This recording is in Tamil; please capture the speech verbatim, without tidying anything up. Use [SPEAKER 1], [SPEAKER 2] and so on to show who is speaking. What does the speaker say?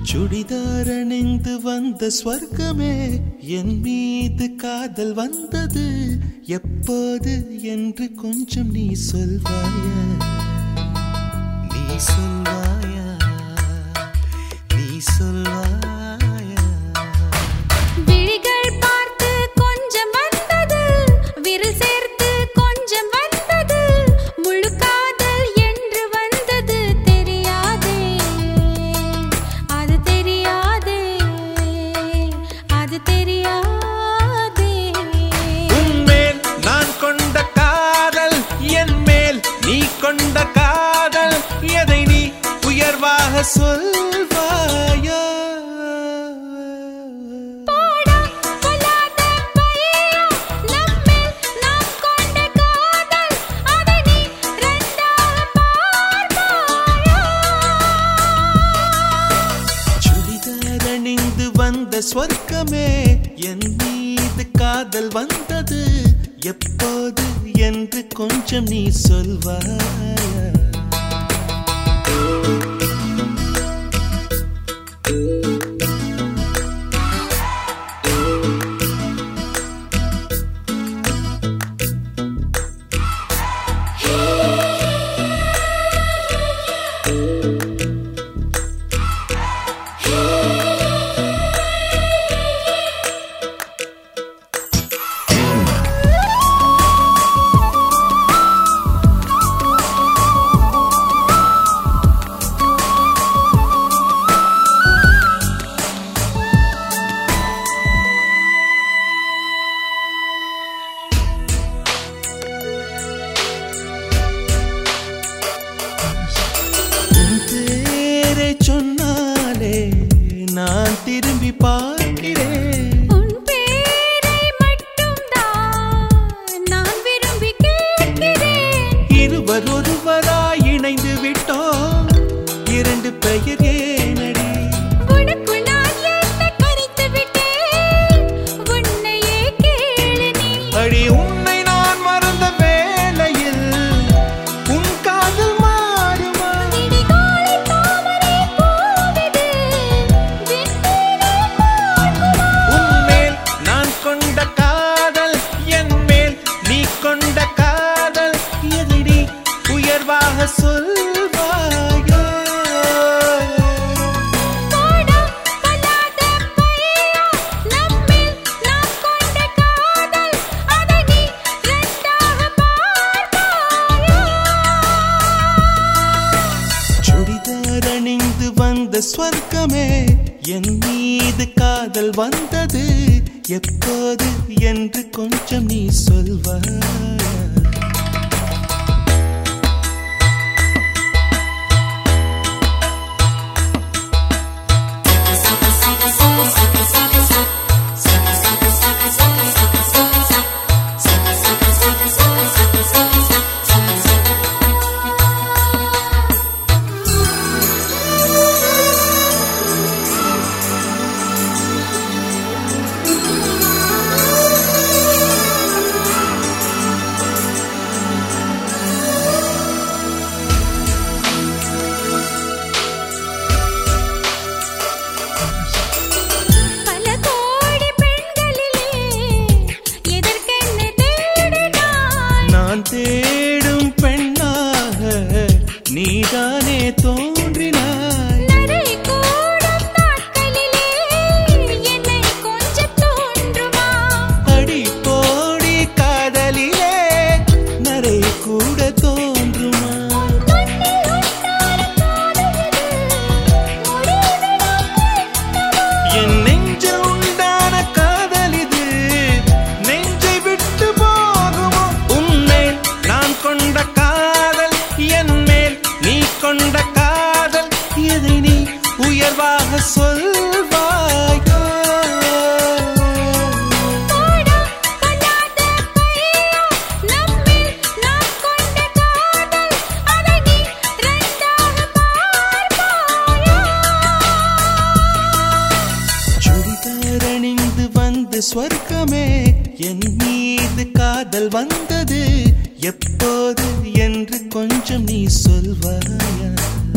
[SPEAKER 1] சுடிதார் அணிந்து வந்த ஸ்வர்க்கமே என் மீது காதல் வந்தது எப்போது என்று கொஞ்சம் நீ சொல்வாயா நீ சொல்வாயா நீ சொல்வாயா
[SPEAKER 2] விழிகள் பார்த்து கொஞ்சம் வந்தது விரல் சேர்த்து கொஞ்சம் வந்தது முழு காதல் என்று வந்தது தெரியாதே அது தெரியாதே அது தெரியாதே
[SPEAKER 1] உன்மேல் நான் கொண்ட காதல் என் மேல் நீ கொண்ட காதல் எதை நீ உயர்வாக சொல்வாயா ஸ்வர்க்கமே என் மீது காதல் வந்தது எப்போது என்று கொஞ்சம் நீ சொல்வாயா நான் திரும்பி பார்க்கிறேன்
[SPEAKER 2] உன் பேரை மட்டும் தான் நான் விரும்பி கேட்கிறேன்
[SPEAKER 1] இருவர் ஒருவராய் இணைந்து விட்டோம் இரண்டு பெயர் ஏனடி
[SPEAKER 2] உனக்கு நான் என்னை கரித்து விட்டேன் உன்னையே கேளு நீ
[SPEAKER 1] அடி உன்னை நான் மறந்த வேளையில் உன் காதல் மாறுமா
[SPEAKER 2] விடிகாலை தாமரை பூவிது விண்மீனே பார்க்குமா
[SPEAKER 1] உன்மேல் நான் கொண்ட காதல் என் மேல் நீ கொண்ட காதல் எதை நீ உயர்வாக சொல்வாயா
[SPEAKER 2] போடா பல்லாத பையா நம்மில் நாம் கொண்ட காதல் அதை நீ ரெண்டாக பார்ப்பாயா
[SPEAKER 1] சுடிதார் அணிந்து வந்த ஸ்வர்க்கமே என் மீது காதல் வந்தது எப்போது என்று கொஞ்சம் நீ சொல்வாயா
[SPEAKER 2] பல கோடி பெண்களிலே எதற்கென்ன தேடினாய்
[SPEAKER 1] நான் தேடும் பெண்ணாக நீதானே தோன்றினாய்
[SPEAKER 2] நரை கூடும் நாட்களிலே என்னை கொஞ்சம் தோன்றுமா
[SPEAKER 1] அடி போடி காதலிலே நரை கூட தோன்றுமா
[SPEAKER 2] கண்ணில் உண்டான காதலிது முடிவிடம்
[SPEAKER 1] என் நெஞ்சில் உண்டான காதல் இது நெஞ்சை விட்டு போகுமோ உன்மேல் நான் கொண்ட காதல் என் மேல் நீ கொண்ட காதல் எதை நீ உயர்வாக சொல்வாயா
[SPEAKER 2] போடா பல்லாத பையா நம்மில் நாம் கொண்ட காதல் அதை நீ ரெண்டாக பார்ப்பாயா
[SPEAKER 1] சுடிதார் அணிந்து வந்த ஸ்வர்க்கமே என் மீது காதல் வந்தது எப்போது என்று கொஞ்சம் நீ சொல்வாயா